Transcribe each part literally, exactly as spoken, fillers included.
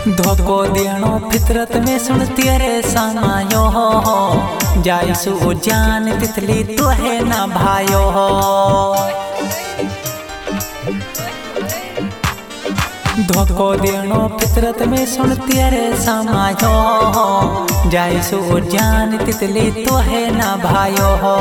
धोको देनो फितरत में सुन तेरे समायो हो जायसु जान तितली तो है ना भायो हो। धोको देनो फितरत में सुन तेरे समायो हो जायसु जान तितली तो है ना भायो हो।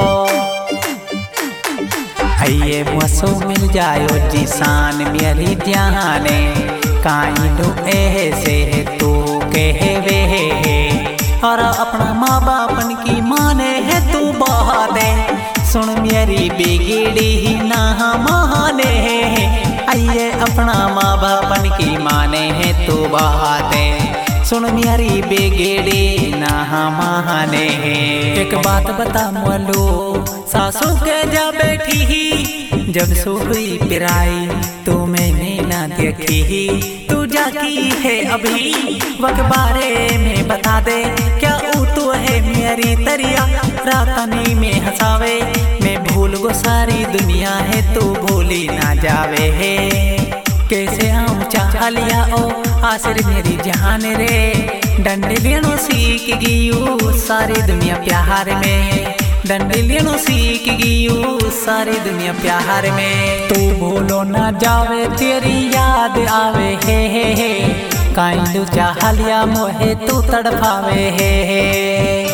आइए मसो मिल जायो जिसान मेरी जाने काइंडो ऐसे है तू कहवे है और अपना माँ बापन की माने है तू बहादे सुन मेरी बिगड़ी ही ना माने है। आइए अपना माँ बापन की माने है तू बहादे सुन मेरी बिगड़ी ना माने है। एक बात बता मोलो सासू के जा बैठी ही जब सोई पिराई तो मैंने ना देखी ही तू जाकी है अभी वक्त बारे में बता दे क्या ऊ तो है मेरी तरिया रातनी में हंसावे मैं भूल गो सारी दुनिया है तू भूली ना जावे है। कैसे आऊं चाह लिया ओ आसिर मेरी जान रे डंडे लेनो सीख गई सारी दुनिया प्यार में डंडे लेनो सीख गई सारी दुनिया प्यार में। तू भूलो ना जावे तेरी याद आवे हे हे हे काइंडू चाह लिया मोहे तू तड़पावे हे हे।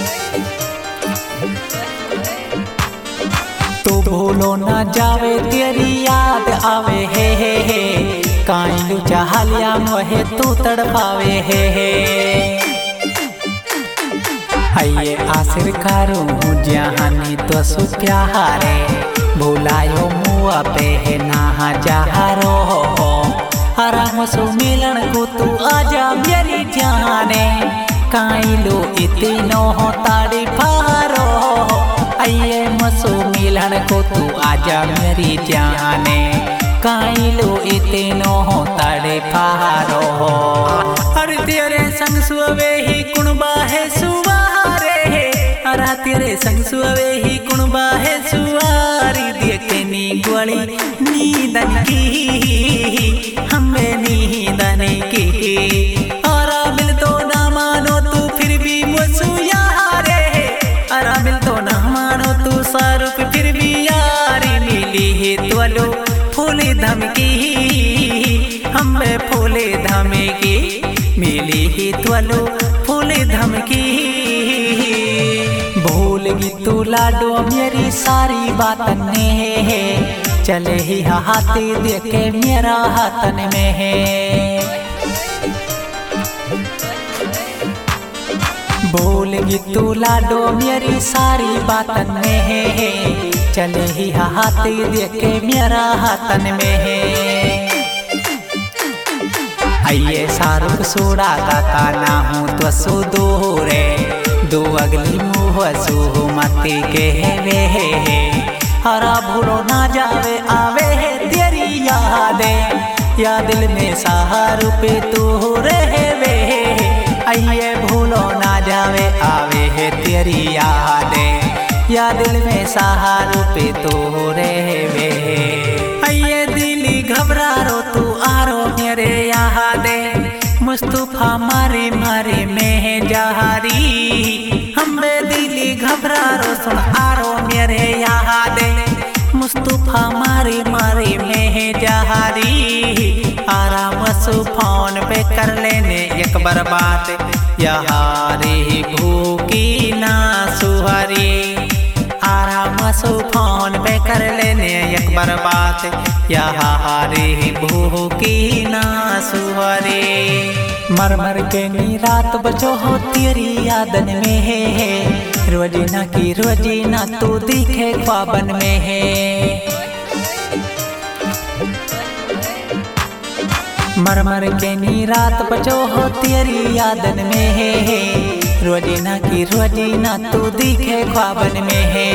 तू भूलो ना जावे तेरी याद आवे हे हे हे काइंडू चाह लिया मोहे तू तड़पावे हे हे। आइए आसिर करूँ जहानी तो सु प्यारे भुलायो मुआ पे है ना जहारो हो आराम सु मिलन को तू आजा मेरी जाने काइलो इतनो हो ताड़ी फारो। आइए मसु मिलन को तू आजा मेरी जाने काइलो इतनो हो ताड़ी फारो। अरे तेरे संग सुवे ही कुणबा है सुवा अरा तेरे संग सुवे ही कुणबा है सुवारी देखे नी ग्वाली नींदन की हमें नींदन की अरा मिल तो ना मानो तू फिर भी मुझसे यारे अरा मिल तो ना मानो तू सारुप फिर भी यारी मिली है त्वलो फूले धमकी हमें फूले धमकी मिली है त्वलो फूले धमकी। भूलगी तू लाडो मेरी सारी बातन में है चले ही हाथी देखे मेरा हाथन में है। भूलगी तू लाडो मेरी सारी बातन में है चले ही हाथी देखे मेरा हाथन में है। आइए शाहरुख सोड़ा का काना हूँ तो सो दो रे दो अगली मुँह सो मती के वे है हरा भूलो ना जावे आवे है तेरी यादे या दिल में सहारू पे तू रहे वे आइए भूलो ना जावे आवे है तेरी यादे या दिल में सहारू पे तू रहे वे आइए दिली घबरा रो तू आरो मेरे यादे मुस्तफा मारे मारे में जहारी हमें दिली घबरा रो सुन आरो मेरे यादे मुस्तफा मारे मारे में जहारी आराम सु फोन पे कर लेने एक बार बात यारी भूखी ना सुहारी आराम सु फोन पे कर लेने एक बार बात यारी भूखी ना सुहारी। मर मर के नी रात बचो हो तेरी यादन में है रोजीना की रोजीना तू दिखे ख्वाबन में है। मर मर के नी रात बचो हो तेरी यादन में है रोजीना की रोजीना तू दिखे ख्वाबन में है।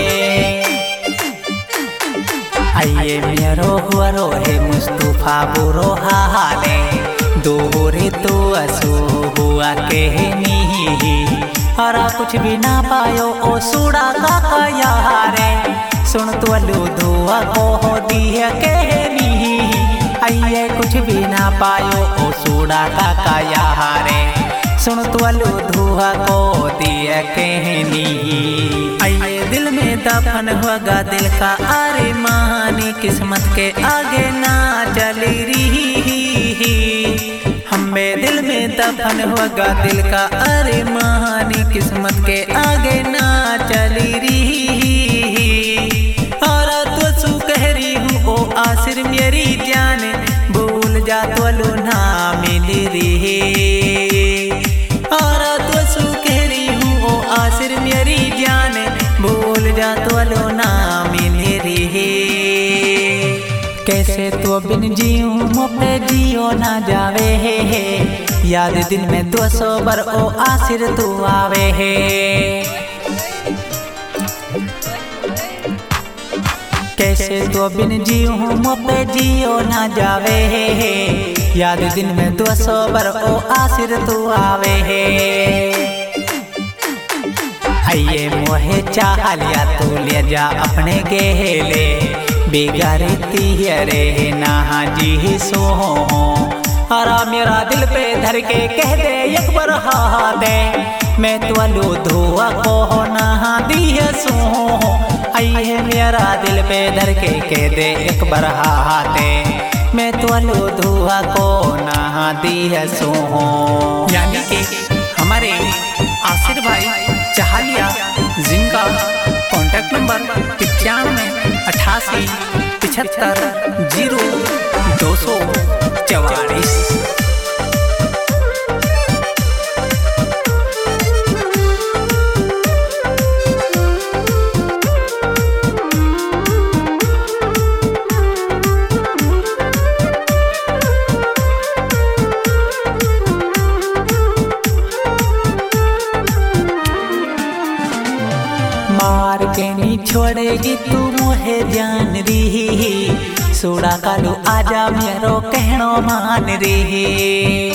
आइए मेरो हुआ रो है मुस्तफा बुरो हाले दोरे तो असो हुआ कहनी हरा कुछ भी ना पायो ओ सूड़ा का यारे सुन तो लो धुआ को हो दी है कहनी आइए कुछ भी ना पायो ओ सूड़ा काका यारे सुन तुअलु धुआ को दिया कहनी आइए दिल में दफन होगा दिल का अरे मानी किस्मत के आगे ना चली रही हमें दिल में दफन होगा दिल का अरे मानी किस्मत के आगे ना चली रही और तो सु कह रही हूँ ओ आसिर मेरी जान भूल जा तो लो ना मिल रही और तो सु कह रही हूँ ओ आसिर मेरी जान भूल जा तो लो ना मिल रही कैसे तो बिन जीऊं मोपे जियो ना जावे है याद दिल में दो सौ बर ओ आसिर तू आवे है कैसे तो बिन जीऊं मोपे जियो ना जावे है याद दिल में दो सौ बर ओ आसिर तू आवे है आइए मोहे चाह लिया तू ले जा अपने गेले बेगारे तिहरे ना जी सो हरा मेरा दिल पे धर के कह दे एक बार हा दे मैं तुअलु धुआ को ना दी सो आइए मेरा दिल पे धर के कह दे एक बार हा दे मैं तुअलु धुआ को ना दी सो यानी कि हमारे आसिर भाई चाह लिया जिनका कॉन्टैक्ट नंबर पचानवे अठासी पिछहत्तर जीरो दो सौ चवालीस मार के नहीं छोड़ेगी तू मोहे जान रही सूड़ा कालू आजा मेरो कहनो मान रही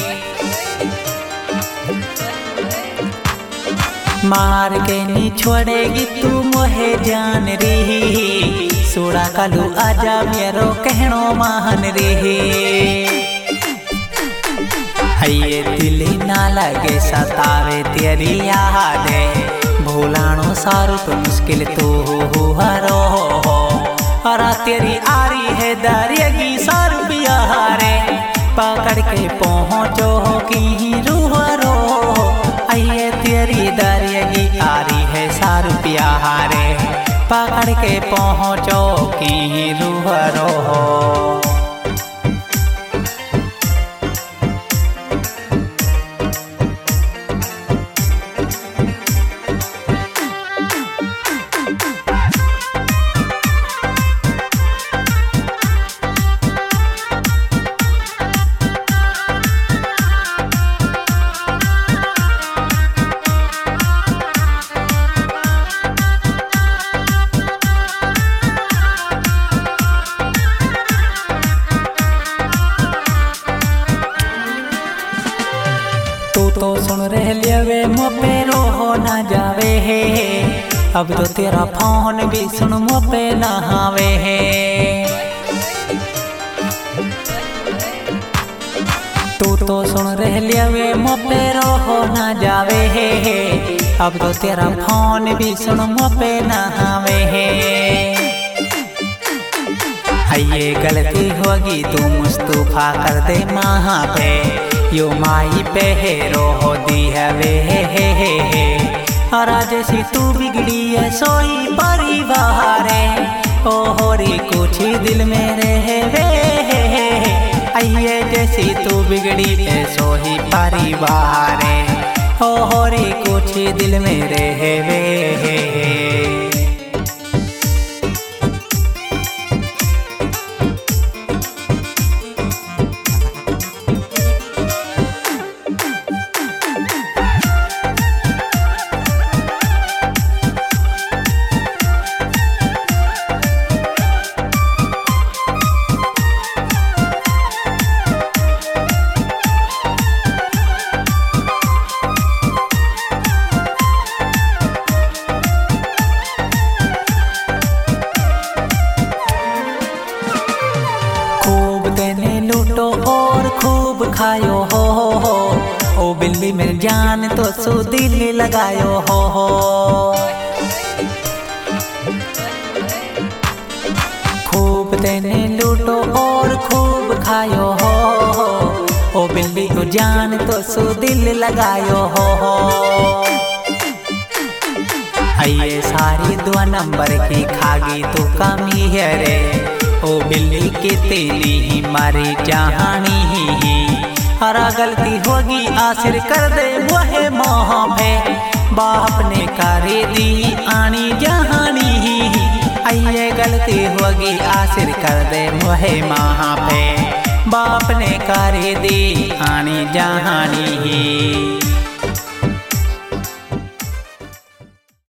मार के नहीं छोड़ेगी तू मोहे जान रही सूड़ा कालू आजा मेरो कहनो मान रही आइए दिल ना लगे सतावे तेरी याद भूलानो सारू तो मुश्किल तो हो हरो हरा तेरी आरी है दरियागी सारू बिहारे पकड़ के पहुँचो की रूह रो आइए तेरी दरियागी आरी है सारू बिहारे पकड़ के पहुँचो की रूह रो तो सुन रह लिया मोपे रो ना जावे है अब तो तेरा फोन भी सुन मोपे ना आवे है तू तो सुन रह लिया मोपे रो ना जावे है अब तो तेरा फोन भी सुन मोपे ना आवे है आइए गलती होगी तू मुस्तफा कर दे माँ पे यो माई पे रो हो दी है वे हे हे हे हे और जैसी तू बिगड़ी है सोई परिवार ओ होरी कुछ दिल में रहे वे हे हे हे आइए जैसी तू बिगड़ी है सोई परिवार ओ होरी कुछ दिल में रहे वे हे हे खायो हो हो ओ बिल्ली मेरी जान तो सो दिल लगायो हो हो। खूब तेने लूटो और खूब खायो हो हो ओ बिल्ली को जान तो सो दिल लगायो हो हो। आइए सारी दुआ नंबर की खागी तो कमी है रे ओ बिल्ली के तेली ही मारी जहानी ही। हरा गलती होगी आसिर कर दे वह मोह पे बाप ने करे दी आनी जहानी ही। आइए गलती होगी आसिर कर दे वह माँ पे बाप ने करे दी आनी जहानी ही।